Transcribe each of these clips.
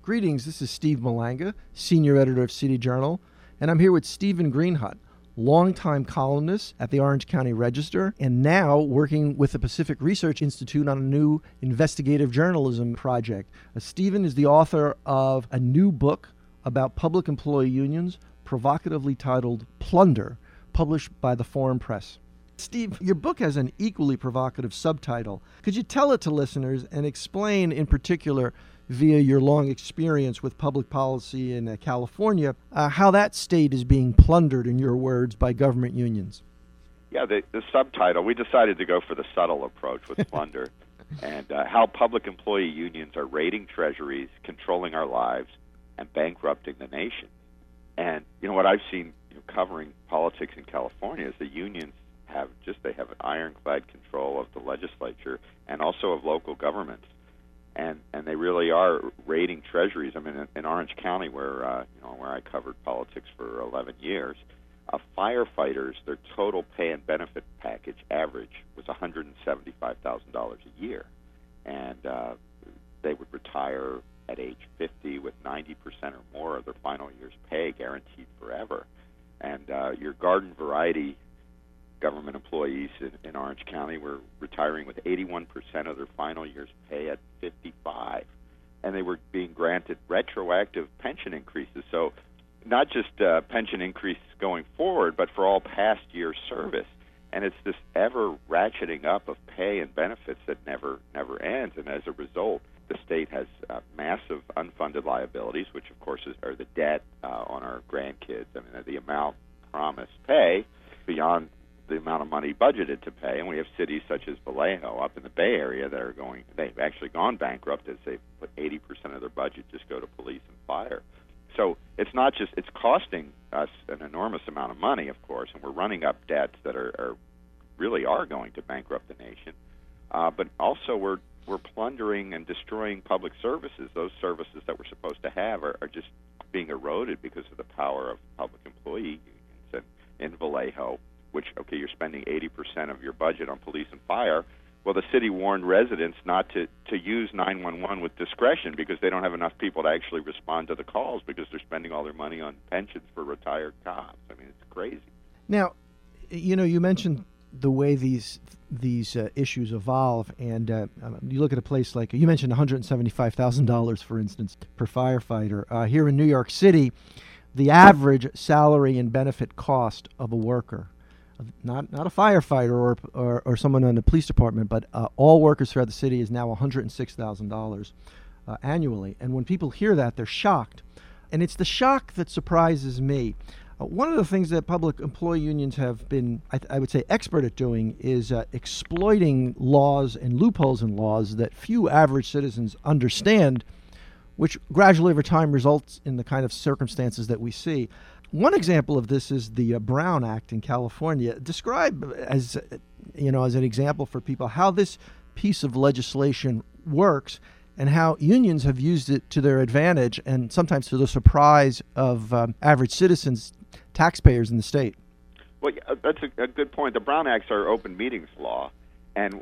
Greetings, this is Steve Malanga, Senior Editor of City Journal, and I'm here with Stephen Greenhut, longtime columnist at the Orange County Register, and now working with the Pacific Research Institute on a new investigative journalism project. Stephen is the author of a new book about public employee unions, provocatively titled Plunder, published by the Foreign Press. Steve, your book has an equally provocative subtitle. Could you tell it to listeners and explain in particular, via your long experience with public policy in California, how that state is being plundered, in your words, by government unions? Yeah, the subtitle, we decided to go for the subtle approach with plunder, and how public employee unions are raiding treasuries, controlling our lives, and bankrupting the nation. And, what I've seen covering politics in California is the unions have an ironclad control of the legislature and also of local governments. And they really are raiding treasuries. I mean, in Orange County, where I covered politics for 11 years, firefighters, their total pay and benefit package average was $175,000 a year, and they would retire at age 50 with 90% or more of their final year's pay guaranteed forever. And your garden variety government employees in Orange County were retiring with 81% of their final year's pay at 55, and they were being granted retroactive pension increases. So not just pension increases going forward, but for all past years' service. And it's this ever ratcheting up of pay and benefits that never ends. And as a result, the state has massive unfunded liabilities, which of course are the debt on our grandkids. I mean, the amount promised pay beyond the amount of money budgeted to pay. And we have cities such as Vallejo up in the Bay Area that they've actually gone bankrupt as they've put 80% of their budget just go to police and fire. So it's costing us an enormous amount of money, of course, and we're running up debts that really are going to bankrupt the nation. But also we're plundering and destroying public services. Those services that we're supposed to have are just being eroded because of the power of public employee unions. And in Vallejo, which, you're spending 80% of your budget on police and fire. Well, the city warned residents not to use 911 with discretion because they don't have enough people to actually respond to the calls because they're spending all their money on pensions for retired cops. I mean, it's crazy. Now, you mentioned the way these issues evolve, and you look at a place like, you mentioned $175,000, for instance, per firefighter. Here in New York City, the average salary and benefit cost of a worker, not a firefighter or someone in the police department, but all workers throughout the city, is now $106,000 annually. And when people hear that, they're shocked. And it's the shock that surprises me. One of the things that public employee unions have been, I would say, expert at doing is exploiting laws and loopholes in laws that few average citizens understand, which gradually over time results in the kind of circumstances that we see. One example of this is the Brown Act in California. Describe as an example for people how this piece of legislation works and how unions have used it to their advantage and sometimes to the surprise of average citizens, taxpayers in the state. Well, that's a good point. The Brown Acts are open meetings law, and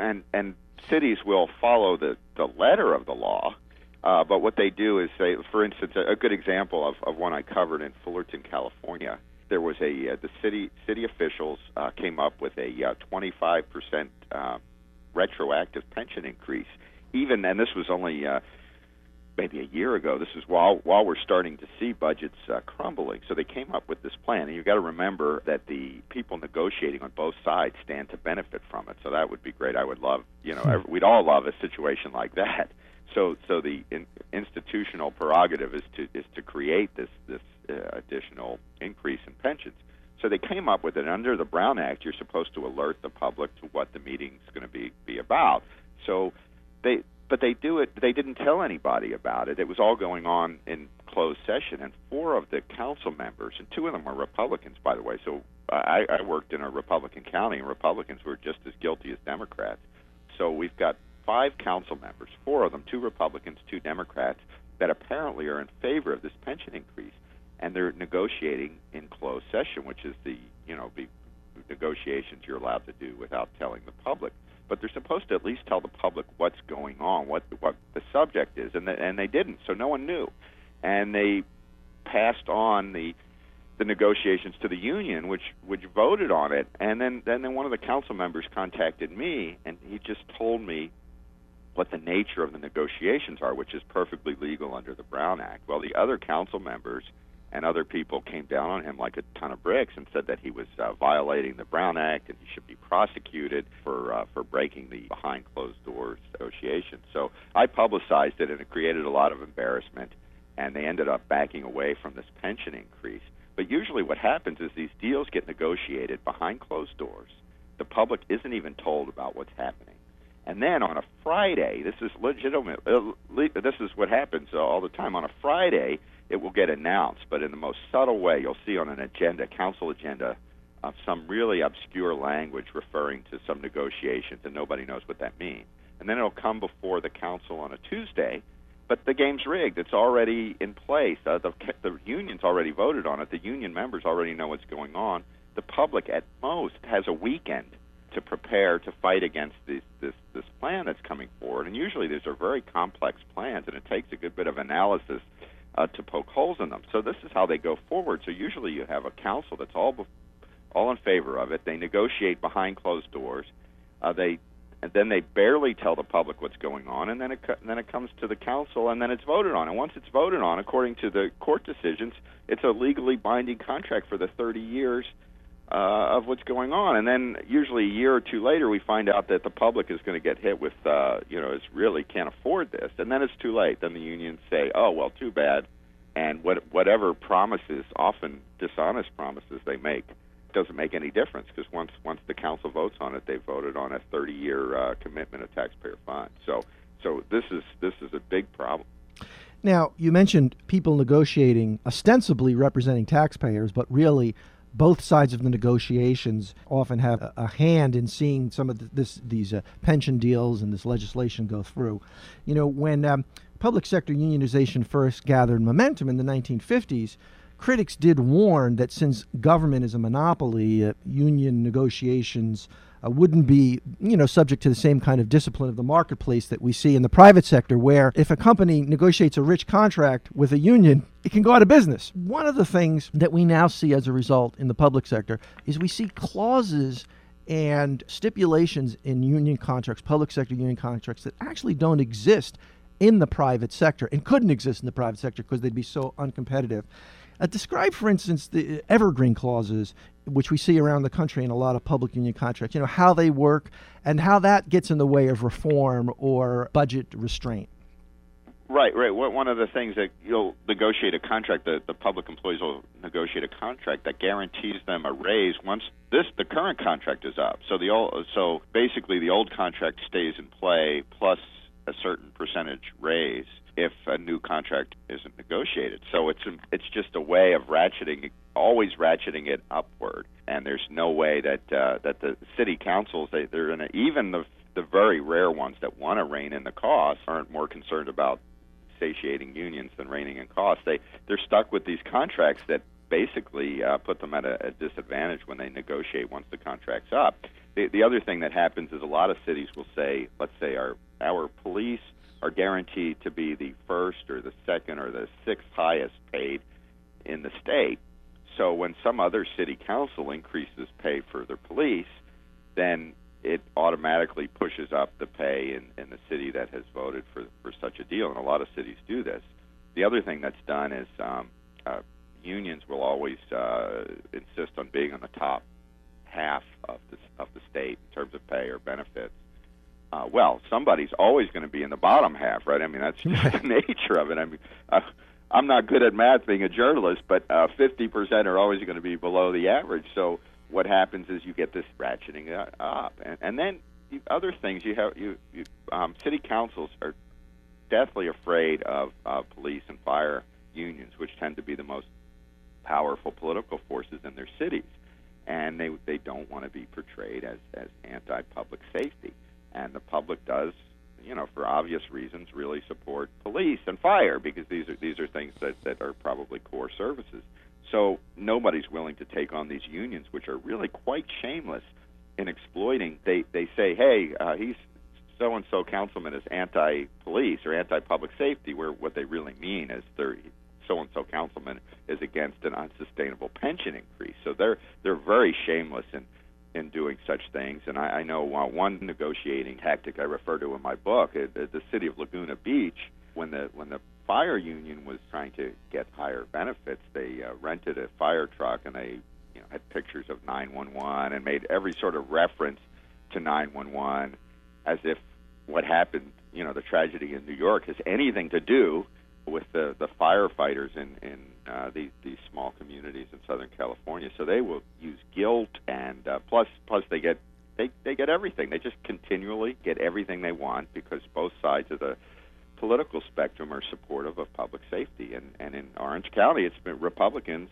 cities will follow the letter of the law. But what they do is for instance, a good example of one I covered in Fullerton, California. There was the city officials came up with a 25% retroactive pension increase. And this was only maybe a year ago. This is while we're starting to see budgets crumbling. So they came up with this plan, and you've got to remember that the people negotiating on both sides stand to benefit from it. So that would be great. I would love, we'd all love a situation like that. So the institutional prerogative is to create this additional increase in pensions. So they came up with it. Under the Brown Act, you're supposed to alert the public to what the meeting's going to be about. So they do it. They didn't tell anybody about it. It was all going on in closed session. And 4 of the council members, and 2 of them are Republicans, by the way. So I worked in a Republican county, and Republicans were just as guilty as Democrats. So we've got 5 council members, 4 of them, 2 Republicans, 2 Democrats, that apparently are in favor of this pension increase, and they're negotiating in closed session, which is the negotiations you're allowed to do without telling the public. but they're supposed to at least tell the public what's going on, what the subject is, and they didn't, so no one knew, and they passed on the negotiations to the union, which voted on it, and then one of the council members contacted me, and he just told me what the nature of the negotiations are, which is perfectly legal under the Brown Act. Well, the other council members and other people came down on him like a ton of bricks and said that he was violating the Brown Act and he should be prosecuted for breaking the behind closed doors negotiations. So I publicized it, and it created a lot of embarrassment, and they ended up backing away from this pension increase. But usually what happens is these deals get negotiated behind closed doors. The public isn't even told about what's happening. And then on a Friday, this is legitimate, this is what happens all the time. On a Friday, it will get announced, but in the most subtle way, you'll see on an agenda, council agenda, some really obscure language referring to some negotiations, and nobody knows what that means. And then it'll come before the council on a Tuesday, but the game's rigged. It's already in place. The union's already voted on it. The union members already know what's going on. The public, at most, has a weekend to prepare to fight against this plan that's coming forward. And usually these are very complex plans, and it takes a good bit of analysis to poke holes in them. So this is how they go forward. So usually you have a council that's all in favor of it. They negotiate behind closed doors. And then they barely tell the public what's going on, and then it comes to the council, and then it's voted on. And once it's voted on, according to the court decisions, it's a legally binding contract for the 30 years of what's going on. And then usually a year or two later, we find out that the public is going to get hit with, it's really can't afford this. And then it's too late. Then the unions say, oh, well, too bad. And whatever promises, often dishonest promises they make, doesn't make any difference, because once the council votes on it, they voted on a 30-year commitment of taxpayer funds. So this is a big problem. Now, you mentioned people negotiating, ostensibly representing taxpayers, but really both sides of the negotiations often have a hand in seeing some of these pension deals and this legislation go through. You know, when public sector unionization first gathered momentum in the 1950s, critics did warn that since government is a monopoly, union negotiations wouldn't be, subject to the same kind of discipline of the marketplace that we see in the private sector, where if a company negotiates a rich contract with a union, it can go out of business. One of the things that we now see as a result in the public sector is we see clauses and stipulations in union contracts, public sector union contracts, that actually don't exist in the private sector and couldn't exist in the private sector because they'd be so uncompetitive. Describe, for instance, the evergreen clauses, which we see around the country in a lot of public union contracts, how they work and how that gets in the way of reform or budget restraint. Right. One of the things that you'll negotiate a contract, the public employees will negotiate a contract that guarantees them a raise once the current contract is up. So basically the old contract stays in play plus a certain percentage raise if a new contract isn't negotiated. So it's just a way of always ratcheting it upward. And there's no way that the city councils, even the very rare ones that want to rein in the costs aren't more concerned about satiating unions than reining in costs. They're stuck with these contracts that basically put them at a disadvantage when they negotiate once the contract's up. The other thing that happens is a lot of cities will say, let's say our police are guaranteed to be the first or the second or the sixth highest paid in the state. So when some other city council increases pay for their police, then it automatically pushes up the pay in the city that has voted for such a deal, and a lot of cities do this. The other thing that's done is unions will always insist on being on the top half of the state in terms of pay or benefits. Somebody's always going to be in the bottom half, right? I mean, that's just the nature of it. I mean, I'm not good at math being a journalist, but 50% are always going to be below the average. So what happens is you get this ratcheting up. And then other things, city councils are deathly afraid of police and fire unions, which tend to be the most powerful political forces in their cities. And they don't want to be portrayed as anti-public safety. And the public does, for obvious reasons, really support police and fire because these are things that are probably core services. So nobody's willing to take on these unions, which are really quite shameless in exploiting, they say, hey, he's so-and-so councilman is anti-police or anti-public safety, where what they really mean is they're so-and-so councilman is against an unsustainable pension increase. So they're very shameless in doing such things. And I know one negotiating tactic I refer to in my book, the city of Laguna Beach, when the fire union was trying to get higher benefits, they rented a fire truck, and they had pictures of 911 and made every sort of reference to 911 as if what happened, the tragedy in New York, has anything to do with the firefighters in these small communities in Southern California. So they will use guilt, and plus they get everything. They just continually get everything they want because both sides of the political spectrum are supportive of public safety. And in Orange County, it's been Republicans.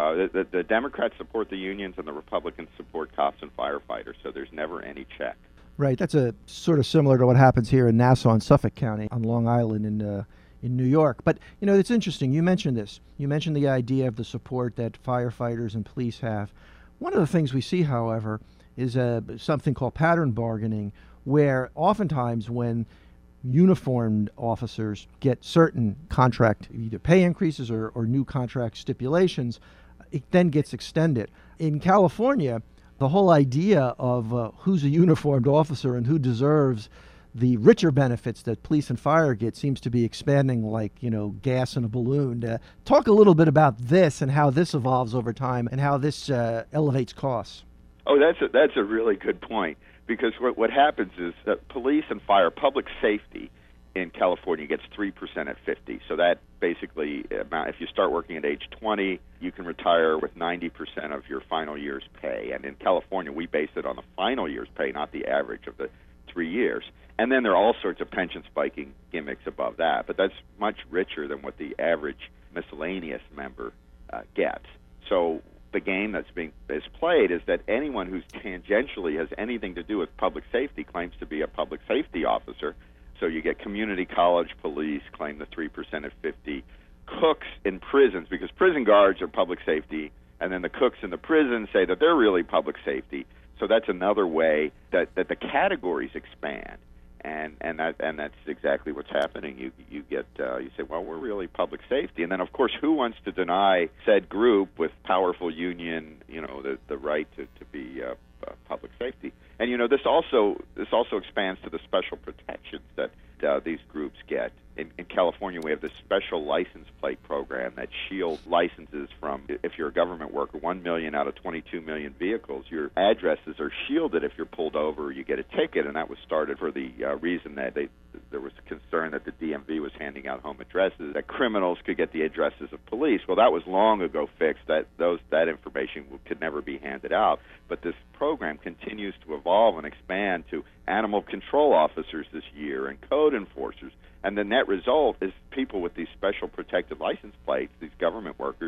The Democrats support the unions, and the Republicans support cops and firefighters. So there's never any check. Right. That's a sort of similar to what happens here in Nassau and Suffolk County on Long Island in New York. But, it's interesting. You mentioned this. You mentioned the idea of the support that firefighters and police have. One of the things we see, however, is something called pattern bargaining, where oftentimes when uniformed officers get certain contract, either pay increases or new contract stipulations, it then gets extended. In California, the whole idea of who's a uniformed officer and who deserves the richer benefits that police and fire get seems to be expanding like, gas in a balloon. Talk a little bit about this and how this evolves over time and how this elevates costs. Oh, that's a really good point, because what happens is that police and fire, public safety in California gets 3% at 50. So that basically, if you start working at age 20, you can retire with 90% of your final year's pay. And in California, we base it on the final year's pay, not the average of the 3 years. And then there are all sorts of pension spiking gimmicks above that, but that's much richer than what the average miscellaneous member gets. So the game is played is that anyone who's tangentially has anything to do with public safety claims to be a public safety officer. So you get community college police claim the 3% at 50, cooks in prisons, because prison guards are public safety, and then the cooks in the prison say that they're really public safety. So that's another way that the categories expand, and that's exactly what's happening. You say, well, we're really public safety, and then of course, who wants to deny said group with powerful union, the right to be public safety? And this also expands to the special protections that these groups get. In California, we have this special license plate program that shields licenses from, if you're a government worker, 1 million out of 22 million vehicles, your addresses are shielded if you're pulled over or you get a ticket, and that was started for the reason that there was concern that the DMV was handing out home addresses, that criminals could get the addresses of police. Well, that was long ago fixed. That information could never be handed out. But this program continues to evolve and expand to animal control officers this year and code enforcers. And the net result is people with these special protected license plates, these government workers,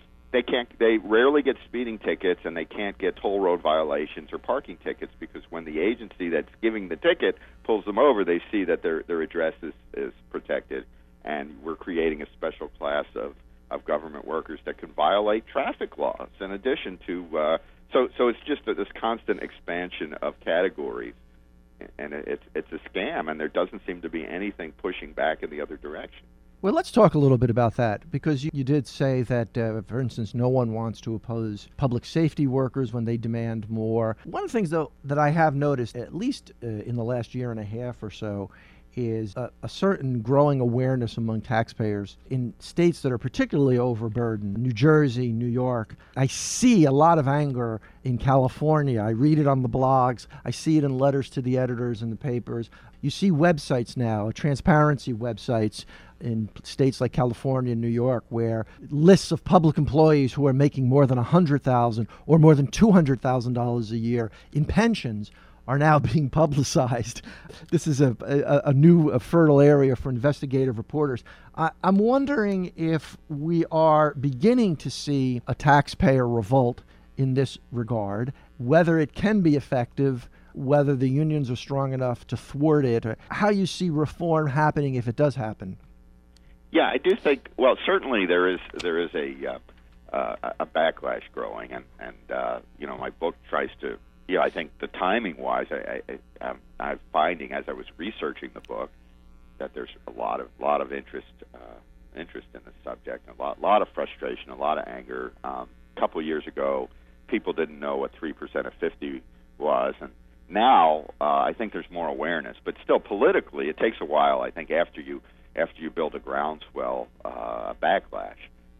they rarely get speeding tickets, and they can't get toll road violations or parking tickets, because when the agency that's giving the ticket pulls them over, they see that their address is protected. And we're creating a special class of government workers that can violate traffic laws in addition to so it's just this constant expansion of categories. And it's a scam, and there doesn't seem to be anything pushing back in the other direction. Well, let's talk a little bit about that, because you did say that, for instance, no one wants to oppose public safety workers when they demand more. One of the things, though, that I have noticed, at least in the last year and a half or so, is a certain growing awareness among taxpayers in states that are particularly overburdened, New Jersey, New York. I see a lot of anger in California. I read it on the blogs. I see it in letters to the editors in the papers. You see websites now, transparency websites in states like California and New York, where lists of public employees who are making more than $100,000 or more than $200,000 a year in pensions are now being publicized. This is a new fertile area for investigative reporters. I'm wondering if we are beginning to see a taxpayer revolt in this regard, whether it can be effective, whether the unions are strong enough to thwart it, or how you see reform happening if it does happen. Yeah, I do think. Well, certainly there is a backlash growing, and my book tries to I think the timing-wise, I'm finding as I was researching the book that there's a lot of interest in the subject, and a lot of frustration, a lot of anger. A couple of years ago, people didn't know what 3% of 50 was, and now I think there's more awareness. But still, politically, it takes a while. I think after you build a groundswell, a backlash,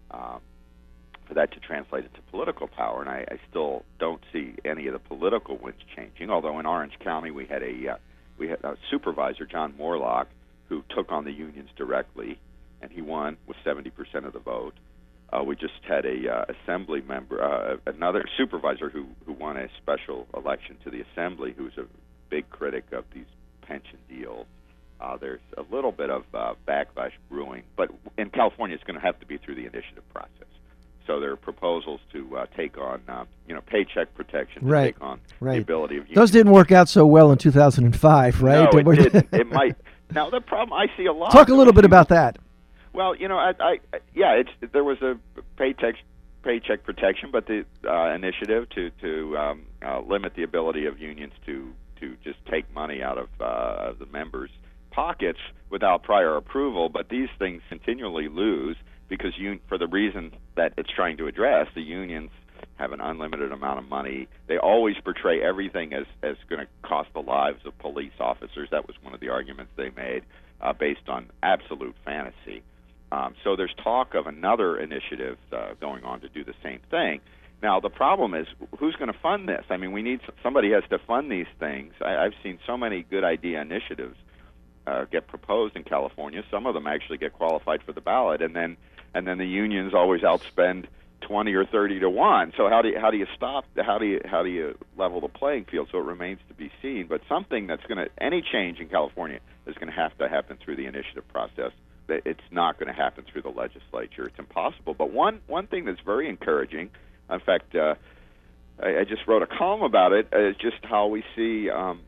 for that to translate into political power. And I still don't see any of the political winds changing. Although in Orange County we had a supervisor, John Morlock, who took on the unions directly, and he won with 70% of the vote. We just had a assembly member, another supervisor who won a special election to the assembly, who's a big critic of these pension deals. There's a little bit of backlash brewing, but in California it's going to have to be through the initiative process. So there are proposals to take on, paycheck protection, to take on the ability of unions. Those didn't work out so well in 2005, right? No, it didn't. It might. Now, the problem, I see a lot. Talk a little bit about that. Well, there was a paycheck protection, but the initiative to limit the ability of unions to just take money out of the members' pockets without prior approval. But these things continually lose because for the reason that it's trying to address, the unions have an unlimited amount of money. They always portray everything as going to cost the lives of police officers. That was one of the arguments they made, based on absolute fantasy. So there's talk of another initiative going on to do the same thing. Now, the problem is, who's going to fund this? I mean, somebody has to fund these things. I've seen so many good idea initiatives get proposed in California. Some of them actually get qualified for the ballot, and then the unions always outspend 20 or 30 to 1. So how do you stop? How do you level the playing field? So it remains to be seen. But something any change in California is going to have to happen through the initiative process. It's not going to happen through the legislature. It's impossible. But one thing that's very encouraging, in fact, I just wrote a column about it, is just how we see,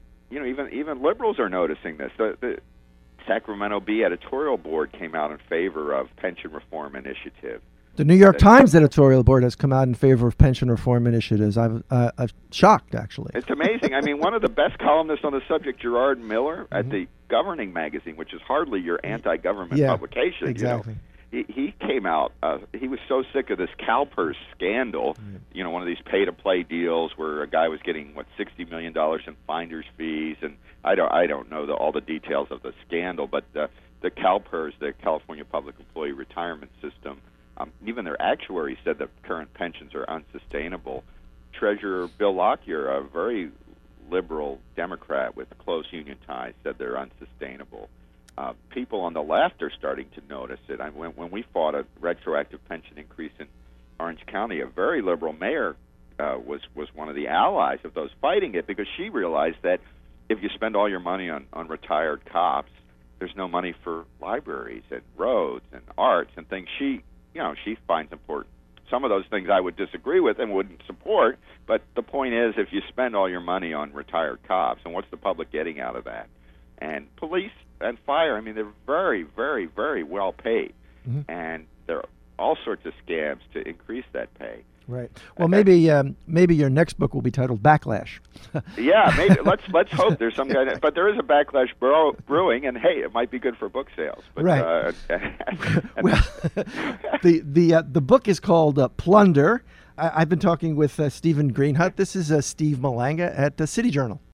even liberals are noticing this. The Sacramento Bee editorial board came out in favor of pension reform initiative. The New York Times editorial board has come out in favor of pension reform initiatives. I'm shocked, actually. It's amazing. I mean, one of the best columnists on the subject, Gerard Miller, at the Governing magazine, which is hardly your anti-government publication. Exactly. He came out. He was so sick of this CalPERS scandal. One of these pay-to-play deals where a guy was getting $60 million in finder's fees, and I don't know all the details of the scandal, but the CalPERS, the California Public Employee Retirement System. Even their actuary said that current pensions are unsustainable. Treasurer Bill Lockyer, a very liberal Democrat with close union ties, said they're unsustainable. People on the left are starting to notice it. When we fought a retroactive pension increase in Orange County, a very liberal mayor was one of the allies of those fighting it, because she realized that if you spend all your money on retired cops, there's no money for libraries and roads and arts and things she finds important. Some of those things I would disagree with and wouldn't support, but the point is, if you spend all your money on retired cops, and what's the public getting out of that? And police and fire, they're very, very, very well paid, and there are all sorts of scams to increase that pay. Right. Well, maybe your next book will be titled Backlash. Yeah, maybe. Let's hope there's some kind of. But there is a backlash brewing, and hey, it might be good for book sales. But, right. Well, the book is called Plunder. I've been talking with Stephen Greenhut. This is Steve Malanga at City Journal.